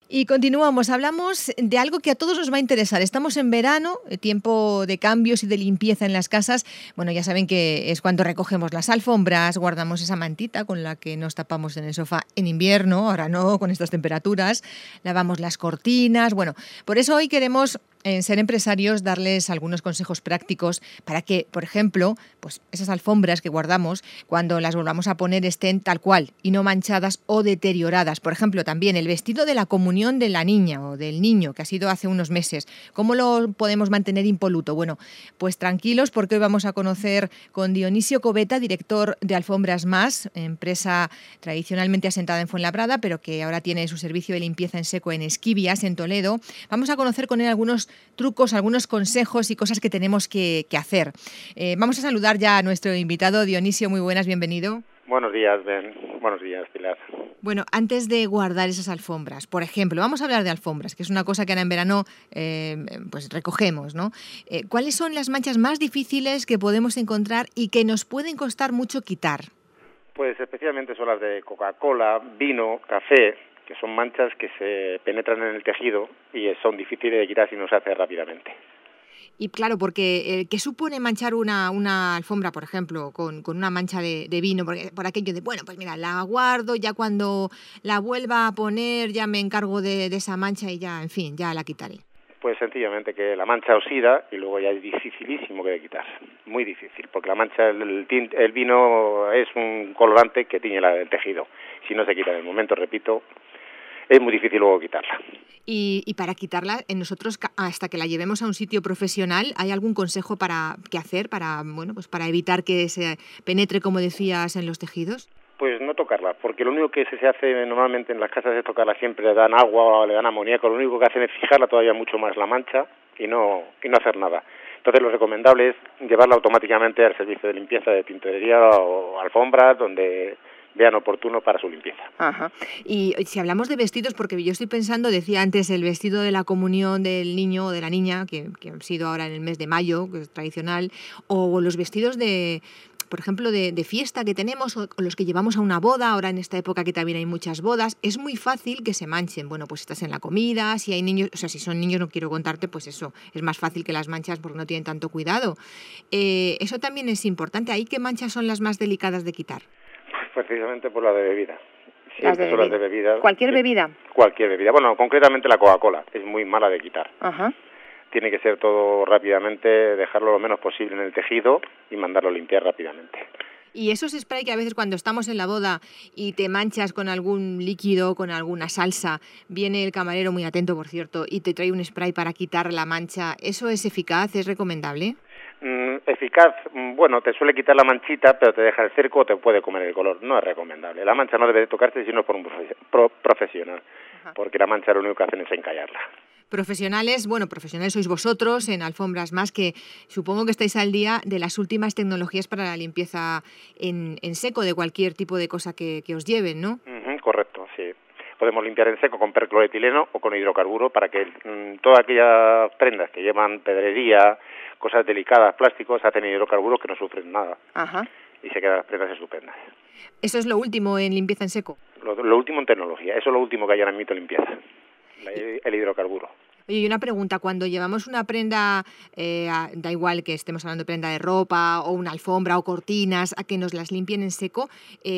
Y continuamos, hablamos de algo que a todos nos va a interesar. Estamos en verano, tiempo de cambios y de limpieza en las casas. Bueno, ya saben que es cuando recogemos las alfombras, guardamos esa mantita con la que nos tapamos en el sofá en invierno, ahora no, con estas temperaturas, lavamos las cortinas. Bueno, por eso hoy queremos, en Ser Empresarios, darles algunos consejos prácticos para que, por ejemplo, pues esas alfombras que guardamos, cuando las volvamos a poner estén tal cual y no manchadas o deterioradas. Por ejemplo, también el vestido de la comunión de la niña o del niño que ha sido hace unos meses. ¿Cómo lo podemos mantener impoluto? Bueno, pues tranquilos, porque hoy vamos a conocer con Dionisio Coveta, director de Alfombras Más, empresa tradicionalmente asentada en Fuenlabrada, pero que ahora tiene su servicio de limpieza en seco en Esquivias, en Toledo. Vamos a conocer con él algunos trucos, algunos consejos y cosas que tenemos que hacer. Vamos a saludar ya a nuestro invitado. Dionisio, muy buenas, bienvenido. Buenos días, Ben. Buenos días, Pilar. Bueno, antes de guardar esas alfombras, por ejemplo, vamos a hablar de alfombras, que es una cosa que ahora en verano pues recogemos, ¿no? ¿Cuáles son las manchas más difíciles que podemos encontrar y que nos pueden costar mucho quitar? Pues especialmente son las de Coca-Cola, vino, café, que son manchas que se penetran en el tejido y son difíciles de quitar si no se hace rápidamente. Y claro, porque ¿qué supone manchar una alfombra, por ejemplo, con una mancha de vino? Porque por aquello de, bueno, pues mira, la guardo, ya cuando la vuelva a poner ya me encargo de esa mancha y ya, en fin, ya la quitaré. Pues sencillamente que la mancha oxida y luego ya es dificilísimo que de quitar, muy difícil, porque la mancha, el vino es un colorante que tiñe el tejido. Si no se quita en el momento, repito, es muy difícil luego quitarla. Y para quitarla, nosotros hasta que la llevemos a un sitio profesional, ¿hay algún consejo que hacer para, bueno, pues para evitar que se penetre, como decías, en los tejidos? Pues no tocarla, porque lo único que se hace normalmente en las casas es tocarla, siempre le dan agua o le dan amoníaco, lo único que hacen es fijarla todavía mucho más la mancha y no hacer nada. Entonces lo recomendable es llevarla automáticamente al servicio de limpieza de tintorería o alfombras, donde vean oportuno para su limpieza. Ajá. Y si hablamos de vestidos, porque yo estoy pensando, decía antes, el vestido de la comunión del niño o de la niña, que ha sido ahora en el mes de mayo, que es tradicional, o los vestidos de, por ejemplo, de fiesta que tenemos, o los que llevamos a una boda, ahora en esta época que también hay muchas bodas, es muy fácil que se manchen. Bueno, pues estás en la comida, si hay niños, o sea, si son niños no quiero contarte, pues eso, es más fácil que las manchas porque no tienen tanto cuidado. Eso también es importante. ¿Ahí qué manchas son las más delicadas de quitar? Precisamente por la de bebida. Siempre son las de bebida. ¿Cualquier bebida? Cualquier bebida. Bueno, concretamente la Coca-Cola es muy mala de quitar. Ajá. Tiene que ser todo rápidamente, dejarlo lo menos posible en el tejido y mandarlo a limpiar rápidamente. Y esos spray que a veces cuando estamos en la boda y te manchas con algún líquido, con alguna salsa, viene el camarero, muy atento por cierto, y te trae un spray para quitar la mancha, ¿eso es eficaz? ¿Es recomendable? Eficaz, bueno, te suele quitar la manchita, pero te deja el cerco o te puede comer el color. No es recomendable. La mancha no debe de tocarse sino por un profesional, porque la mancha lo único que hacen es encallarla. Profesionales, bueno, profesionales sois vosotros en Alfombras Más, que supongo que estáis al día de las últimas tecnologías para la limpieza en seco de cualquier tipo de cosa que os lleven, ¿no? Correcto, sí. Podemos limpiar en seco con percloretileno o con hidrocarburo para que todas aquellas prendas que llevan pedrería, cosas delicadas, plásticos, hacen hidrocarburo que no sufren nada. Ajá. Y se quedan las prendas estupendas. ¿Eso es lo último en limpieza en seco? Lo último en tecnología, eso es lo último que hay ahora mismo en limpieza, el hidrocarburo. Oye, y una pregunta, cuando llevamos una prenda, da igual que estemos hablando de prenda de ropa o una alfombra o cortinas, a que nos las limpien en seco,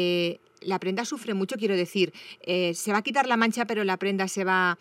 la prenda sufre mucho, quiero decir, se va a quitar la mancha, pero la prenda se va,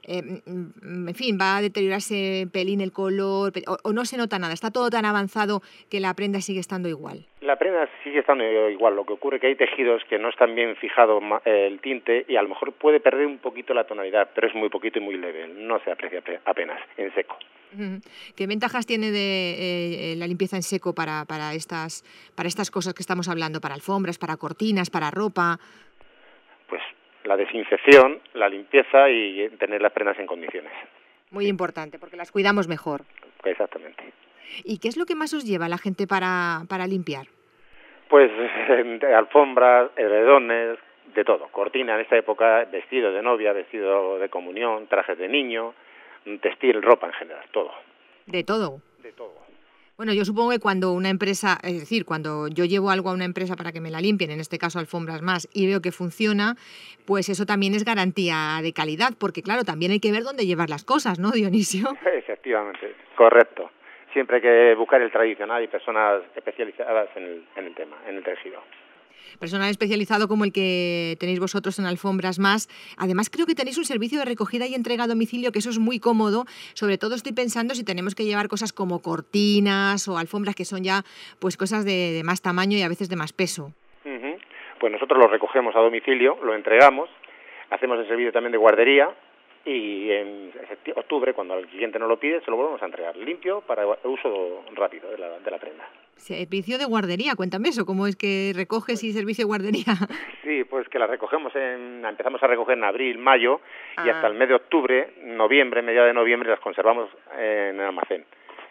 en fin, va a deteriorarse pelín el color, o no se nota nada, está todo tan avanzado que la prenda sigue estando igual. La prenda sigue estando igual, lo que ocurre es que hay tejidos que no están bien fijado el tinte y a lo mejor puede perder un poquito la tonalidad, pero es muy poquito y muy leve, no se aprecia apenas en seco. ¿Qué ventajas tiene de la limpieza en seco para estas cosas que estamos hablando, para alfombras, para cortinas, para ropa? Pues la desinfección, la limpieza y tener las prendas en condiciones. Muy importante, porque las cuidamos mejor. Exactamente. ¿Y qué es lo que más os lleva la gente para limpiar? Pues alfombras, edredones, de todo. Cortina en esta época, vestido de novia, vestido de comunión, trajes de niño, textil, ropa en general, todo. ¿De todo? De todo. Bueno, yo supongo que cuando una empresa, es decir, cuando yo llevo algo a una empresa para que me la limpien, en este caso Alfombras Más, y veo que funciona, pues eso también es garantía de calidad, porque claro, también hay que ver dónde llevar las cosas, ¿no, Dionisio? Efectivamente, correcto. Siempre hay que buscar el tradicional y personas especializadas en el tema, en el tejido. Personal especializado como el que tenéis vosotros en Alfombras Más. Además, creo que tenéis un servicio de recogida y entrega a domicilio, que eso es muy cómodo. Sobre todo estoy pensando si tenemos que llevar cosas como cortinas o alfombras que son ya pues cosas de más tamaño y a veces de más peso. Uh-huh. Pues nosotros lo recogemos a domicilio, lo entregamos, hacemos el servicio también de guardería y en octubre, cuando el cliente nos lo pide, se lo volvemos a entregar limpio para uso rápido de la prenda. Servicio de guardería, cuéntame eso, ¿cómo es que recoges y servicio de guardería? Sí, pues que la recogemos, empezamos a recoger en abril, mayo y hasta el mes de octubre, noviembre, mediados de noviembre las conservamos en el almacén.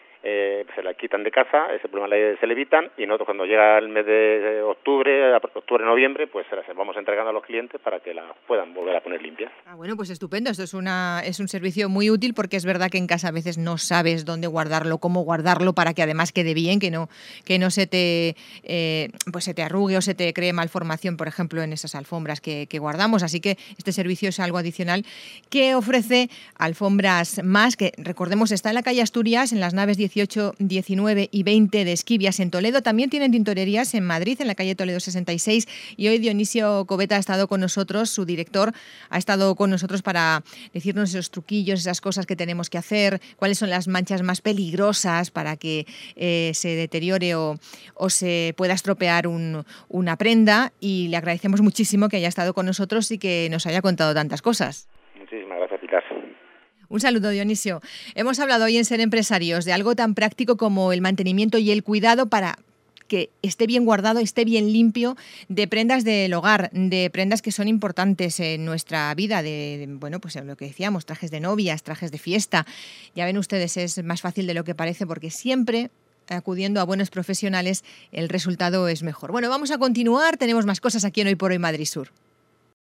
Se la quitan de casa, ese problema se le evitan y nosotros cuando llega el mes de octubre, noviembre, pues se las vamos entregando a los clientes para que la puedan volver a poner limpias. Bueno, pues estupendo, esto es un servicio muy útil porque es verdad que en casa a veces no sabes dónde guardarlo, cómo guardarlo para que además quede bien, que no se te pues se te arrugue o se te cree malformación, por ejemplo, en esas alfombras que guardamos, así que este servicio es algo adicional que ofrece Alfombras Más, que recordemos está en la calle Asturias, en las naves 18, 19 y 20 de Esquivias en Toledo. También tienen tintorerías en Madrid, en la calle Toledo 66. Y hoy Dionisio Coveta ha estado con nosotros, su director, ha estado con nosotros para decirnos esos truquillos, esas cosas que tenemos que hacer, cuáles son las manchas más peligrosas para que se deteriore o se pueda estropear una prenda. Y le agradecemos muchísimo que haya estado con nosotros y que nos haya contado tantas cosas. Muchísimas gracias, Pilar. Un saludo, Dionisio. Hemos hablado hoy en Ser Empresarios de algo tan práctico como el mantenimiento y el cuidado para que esté bien guardado, esté bien limpio, de prendas del hogar, de prendas que son importantes en nuestra vida, pues lo que decíamos, trajes de novias, trajes de fiesta. Ya ven ustedes, es más fácil de lo que parece porque siempre acudiendo a buenos profesionales el resultado es mejor. Bueno, vamos a continuar, tenemos más cosas aquí en Hoy por Hoy Madrid Sur.